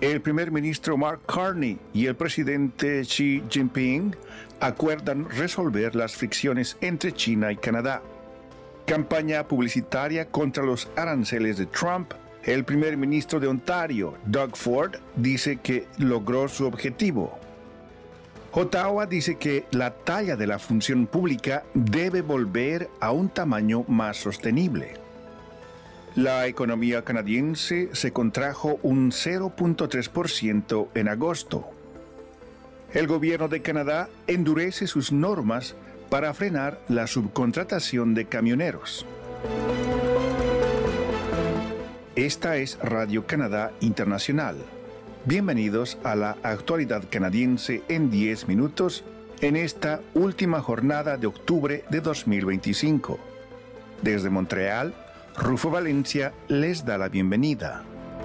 El primer ministro Mark Carney y el presidente Xi Jinping acuerdan resolver las fricciones entre China y Canadá. Campaña publicitaria contra los aranceles de Trump. El primer ministro de Ontario, Doug Ford, dice que logró su objetivo. Ottawa dice que la talla de la función pública debe volver a un tamaño más sostenible. La economía canadiense se contrajo un 0.3% en agosto. El gobierno de Canadá endurece sus normas para frenar la subcontratación de camioneros. Esta es Radio Canadá Internacional. Bienvenidos a la actualidad canadiense en 10 minutos en esta última jornada de octubre de 2025. Desde Montreal, Rufo Valencia les da la bienvenida.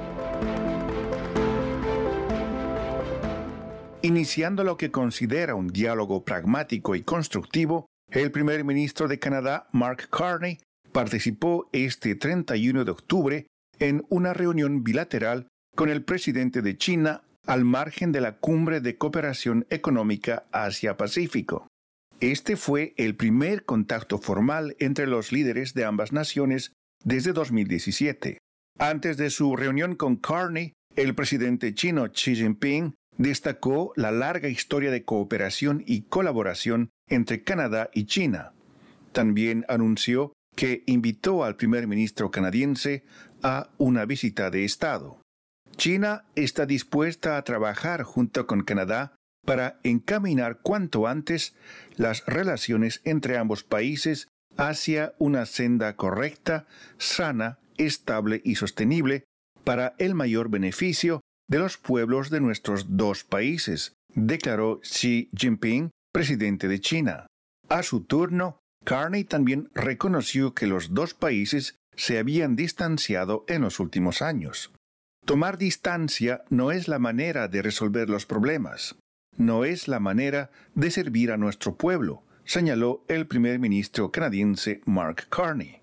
Iniciando lo que considera un diálogo pragmático y constructivo, el primer ministro de Canadá, Mark Carney, participó este 31 de octubre en una reunión bilateral con el presidente de China al margen de la Cumbre de Cooperación Económica Asia-Pacífico. Este fue el primer contacto formal entre los líderes de ambas naciones desde 2017. Antes de su reunión con Carney, el presidente chino Xi Jinping destacó la larga historia de cooperación y colaboración entre Canadá y China. También anunció que invitó al primer ministro canadiense a una visita de Estado. China está dispuesta a trabajar junto con Canadá para encaminar cuanto antes las relaciones entre ambos países hacia una senda correcta, sana, estable y sostenible para el mayor beneficio de los pueblos de nuestros dos países, declaró Xi Jinping, presidente de China. A su turno, Carney también reconoció que los dos países se habían distanciado en los últimos años. Tomar distancia no es la manera de resolver los problemas, no es la manera de servir a nuestro pueblo, señaló el primer ministro canadiense Mark Carney.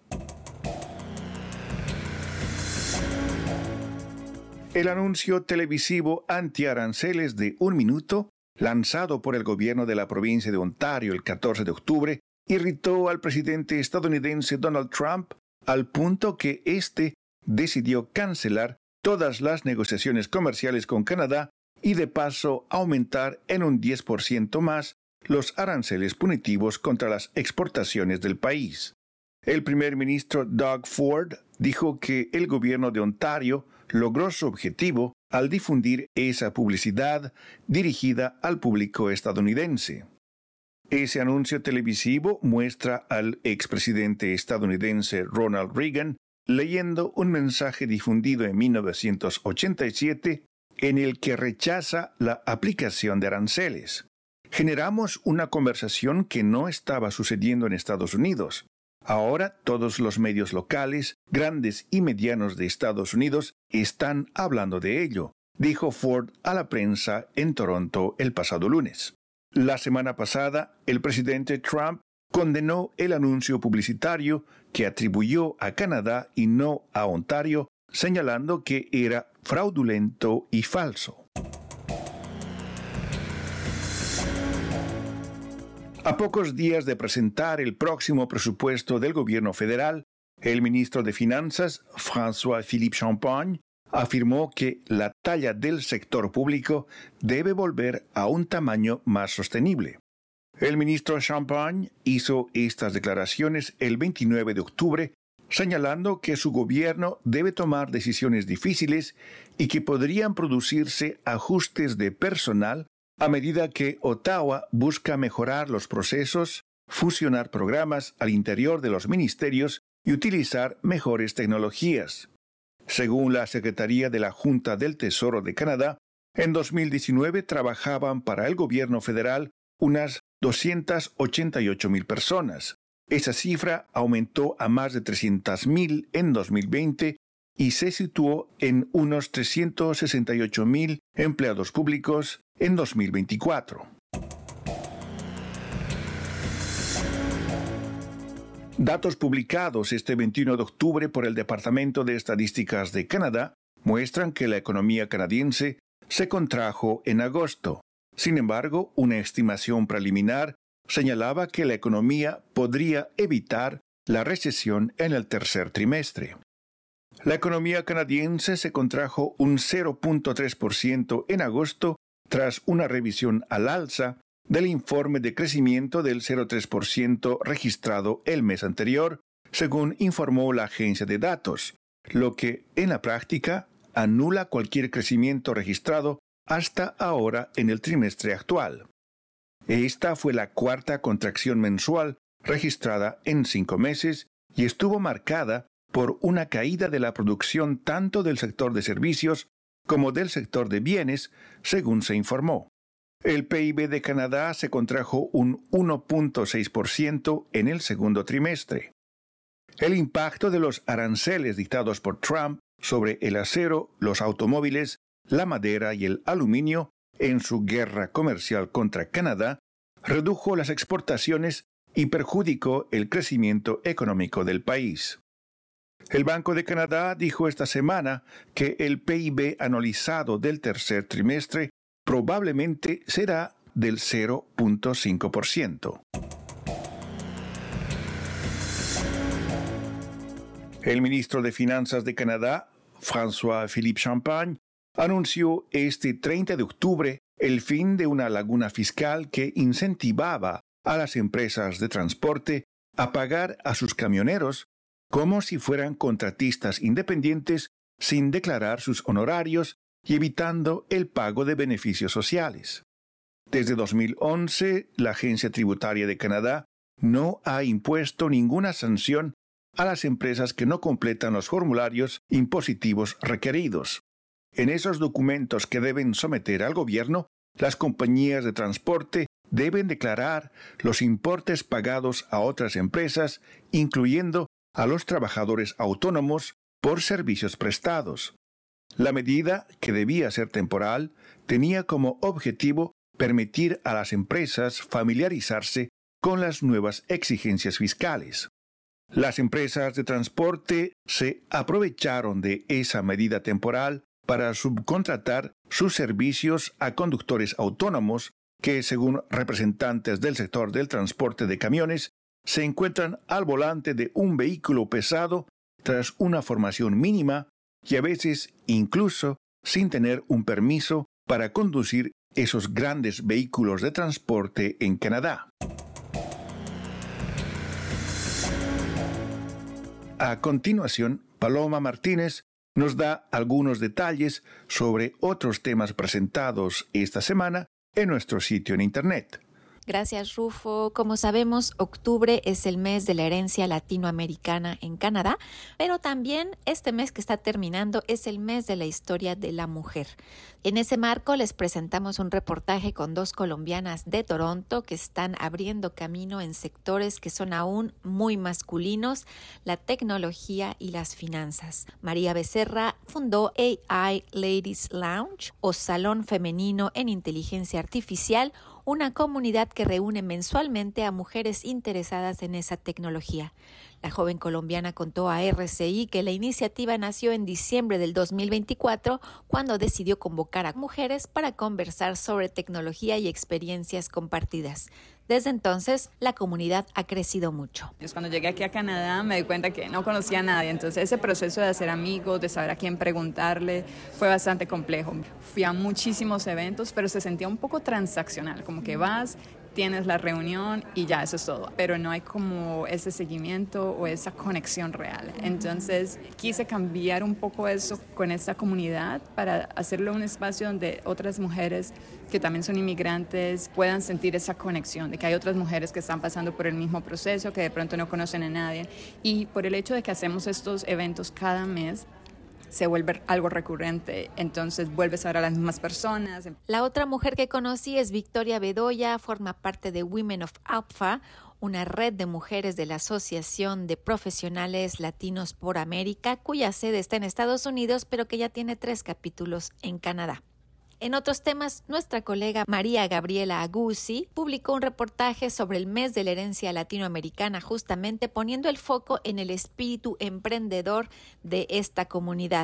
El anuncio televisivo antiaranceles de 1 minuto, lanzado por el gobierno de la provincia de Ontario el 14 de octubre, irritó al presidente estadounidense Donald Trump al punto que éste decidió cancelar todas las negociaciones comerciales con Canadá y de paso aumentar en un 10% más los aranceles punitivos contra las exportaciones del país. El primer ministro Doug Ford dijo que el gobierno de Ontario logró su objetivo al difundir esa publicidad dirigida al público estadounidense. Ese anuncio televisivo muestra al expresidente estadounidense Ronald Reagan leyendo un mensaje difundido en 1987 en el que rechaza la aplicación de aranceles. Generamos una conversación que no estaba sucediendo en Estados Unidos. Ahora todos los medios locales, grandes y medianos de Estados Unidos, están hablando de ello, dijo Ford a la prensa en Toronto el pasado lunes. La semana pasada, el presidente Trump condenó el anuncio publicitario que atribuyó a Canadá y no a Ontario, señalando que era fraudulento y falso. A pocos días de presentar el próximo presupuesto del gobierno federal, el ministro de Finanzas, François-Philippe Champagne, afirmó que la talla del sector público debe volver a un tamaño más sostenible. El ministro Champagne hizo estas declaraciones el 29 de octubre, señalando que su gobierno debe tomar decisiones difíciles y que podrían producirse ajustes de personal a medida que Ottawa busca mejorar los procesos, fusionar programas al interior de los ministerios y utilizar mejores tecnologías. Según la Secretaría de la Junta del Tesoro de Canadá, en 2019 trabajaban para el gobierno federal unas 288,000 personas. Esa cifra aumentó a más de 300,000 en 2020 y se situó en unos 368,000 empleados públicos en 2024. Datos publicados este 21 de octubre por el Departamento de Estadísticas de Canadá muestran que la economía canadiense se contrajo en agosto. Sin embargo, una estimación preliminar señalaba que la economía podría evitar la recesión en el tercer trimestre. La economía canadiense se contrajo un 0.3% en agosto tras una revisión al alza del informe de crecimiento del 0.3% registrado el mes anterior, según informó la agencia de datos, lo que, en la práctica, anula cualquier crecimiento registrado hasta ahora en el trimestre actual. Esta fue la cuarta contracción mensual registrada en 5 meses y estuvo marcada por una caída de la producción tanto del sector de servicios como del sector de bienes, según se informó. El PIB de Canadá se contrajo un 1.6% en el segundo trimestre. El impacto de los aranceles dictados por Trump sobre el acero, los automóviles, la madera y el aluminio en su guerra comercial contra Canadá redujo las exportaciones y perjudicó el crecimiento económico del país. El Banco de Canadá dijo esta semana que el PIB anualizado del tercer trimestre probablemente será del 0.5%. El ministro de Finanzas de Canadá, François-Philippe Champagne, anunció este 30 de octubre el fin de una laguna fiscal que incentivaba a las empresas de transporte a pagar a sus camioneros como si fueran contratistas independientes sin declarar sus honorarios y evitando el pago de beneficios sociales. Desde 2011, la Agencia Tributaria de Canadá no ha impuesto ninguna sanción a las empresas que no completan los formularios impositivos requeridos. En esos documentos que deben someter al gobierno, las compañías de transporte deben declarar los importes pagados a otras empresas, incluyendo a los trabajadores autónomos por servicios prestados. La medida, que debía ser temporal, tenía como objetivo permitir a las empresas familiarizarse con las nuevas exigencias fiscales. Las empresas de transporte se aprovecharon de esa medida temporal para subcontratar sus servicios a conductores autónomos que, según representantes del sector del transporte de camiones, se encuentran al volante de un vehículo pesado tras una formación mínima y a veces incluso sin tener un permiso para conducir esos grandes vehículos de transporte en Canadá. A continuación, Paloma Martínez nos da algunos detalles sobre otros temas presentados esta semana en nuestro sitio en Internet. Gracias, Rufo. Como sabemos, octubre es el mes de la herencia latinoamericana en Canadá, pero también este mes que está terminando es el mes de la historia de la mujer. En ese marco les presentamos un reportaje con 2 colombianas de Toronto que están abriendo camino en sectores que son aún muy masculinos, la tecnología y las finanzas. María Becerra fundó AI Ladies Lounge, o Salón Femenino en Inteligencia Artificial, una comunidad que reúne mensualmente a mujeres interesadas en esa tecnología. La joven colombiana contó a RCI que la iniciativa nació en diciembre del 2024, cuando decidió convocar a mujeres para conversar sobre tecnología y experiencias compartidas. Desde entonces, la comunidad ha crecido mucho. Cuando llegué aquí a Canadá me di cuenta que no conocía a nadie, entonces ese proceso de hacer amigos, de saber a quién preguntarle, fue bastante complejo. Fui a muchísimos eventos, pero se sentía un poco transaccional, como que vas, tienes la reunión y ya, eso es todo. Pero no hay como ese seguimiento o esa conexión real. Entonces quise cambiar un poco eso con esta comunidad para hacerlo un espacio donde otras mujeres que también son inmigrantes puedan sentir esa conexión, de que hay otras mujeres que están pasando por el mismo proceso, que de pronto no conocen a nadie. Y por el hecho de que hacemos estos eventos cada mes, se vuelve algo recurrente, entonces vuelves a ver a las mismas personas. La otra mujer que conocí es Victoria Bedoya, forma parte de Women of Alpha, una red de mujeres de la Asociación de Profesionales Latinos por América, cuya sede está en Estados Unidos, pero que ya tiene 3 capítulos en Canadá. En otros temas, nuestra colega María Gabriela Aguzzi publicó un reportaje sobre el mes de la herencia latinoamericana, justamente poniendo el foco en el espíritu emprendedor de esta comunidad.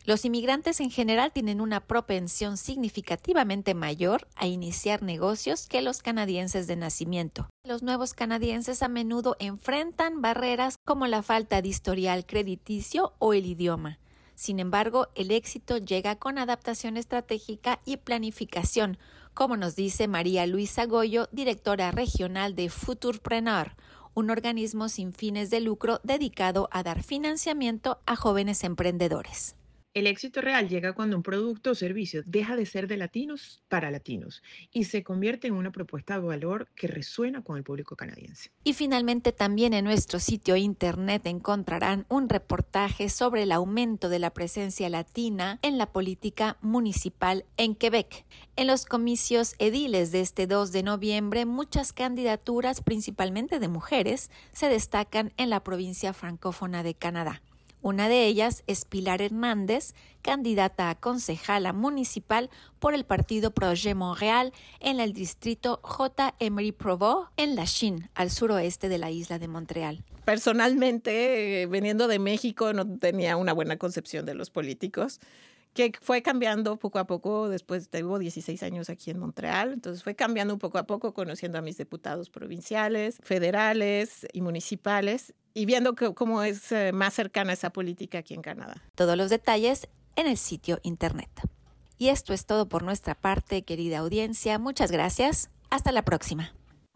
Los inmigrantes en general tienen una propensión significativamente mayor a iniciar negocios que los canadienses de nacimiento. Los nuevos canadienses a menudo enfrentan barreras como la falta de historial crediticio o el idioma. Sin embargo, el éxito llega con adaptación estratégica y planificación, como nos dice María Luisa Goyo, directora regional de Futurpreneur, un organismo sin fines de lucro dedicado a dar financiamiento a jóvenes emprendedores. El éxito real llega cuando un producto o servicio deja de ser de latinos para latinos y se convierte en una propuesta de valor que resuena con el público canadiense. Y finalmente también en nuestro sitio internet encontrarán un reportaje sobre el aumento de la presencia latina en la política municipal en Quebec. En los comicios ediles de este 2 de noviembre, muchas candidaturas, principalmente de mujeres, se destacan en la provincia francófona de Canadá. Una de ellas es Pilar Hernández, candidata a concejala municipal por el partido Projet Montréal en el distrito J. Emery Provost en Lachine, al suroeste de la isla de Montreal. Personalmente, veniendo de México, no tenía una buena concepción de los políticos, que fue cambiando poco a poco. Después tengo 16 años aquí en Montreal, entonces fue cambiando poco a poco, conociendo a mis diputados provinciales, federales y municipales, y viendo cómo es más cercana esa política aquí en Canadá. Todos los detalles en el sitio internet. Y esto es todo por nuestra parte, querida audiencia. Muchas gracias. Hasta la próxima.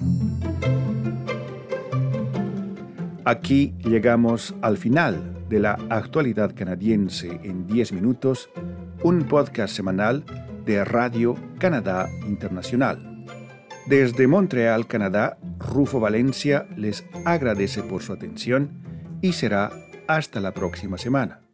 Aquí llegamos al final de la actualidad canadiense en 10 minutos, un podcast semanal de Radio Canadá Internacional. Desde Montreal, Canadá, Rufo Valencia les agradece por su atención y será hasta la próxima semana.